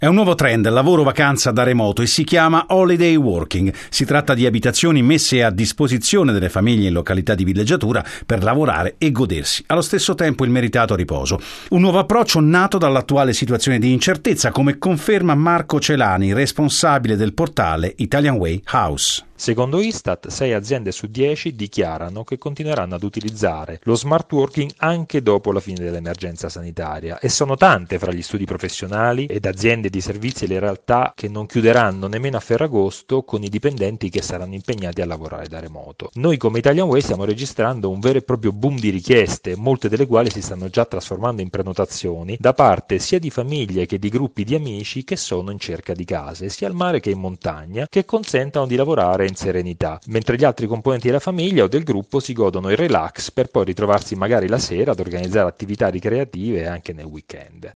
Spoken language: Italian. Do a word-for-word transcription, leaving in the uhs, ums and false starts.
È un nuovo trend, lavoro-vacanza da remoto, e si chiama holiday working. Si tratta di abitazioni messe a disposizione delle famiglie in località di villeggiatura per lavorare e godersi allo stesso tempo il meritato riposo. Un nuovo approccio nato dall'attuale situazione di incertezza, come conferma Marco Celani, responsabile del portale Italian Way House. Secondo Istat, sei aziende su dieci dichiarano che continueranno ad utilizzare lo smart working anche dopo la fine dell'emergenza sanitaria, e sono tante fra gli studi professionali ed aziende di servizi le realtà che non chiuderanno nemmeno a Ferragosto con i dipendenti che saranno impegnati a lavorare da remoto. Noi come Italian Way stiamo registrando un vero e proprio boom di richieste, molte delle quali si stanno già trasformando in prenotazioni da parte sia di famiglie che di gruppi di amici che sono in cerca di case, sia al mare che in montagna, che consentano di lavorare in serenità, mentre gli altri componenti della famiglia o del gruppo si godono il relax per poi ritrovarsi magari la sera ad organizzare attività ricreative anche nel weekend.